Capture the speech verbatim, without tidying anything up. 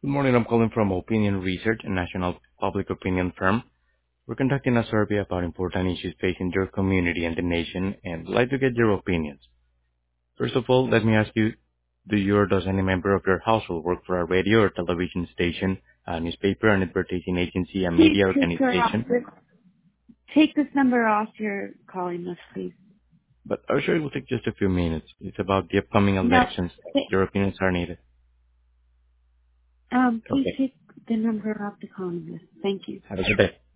Good morning. I'm calling from Opinion Research, a national public opinion firm. We're conducting a survey about important issues facing your community and the nation, and would like to get your opinions. First of all, let me ask you, do you or does any member of your household work for a radio or television station, a newspaper, an advertising agency, a Please media take her off organization? this. Take this number off your calling list, please. But I'm sure it will take just a few minutes. It's about the upcoming No. elections. Your opinions are needed. Um, please Okay. take the number off the calling list. Thank you. Have a good day.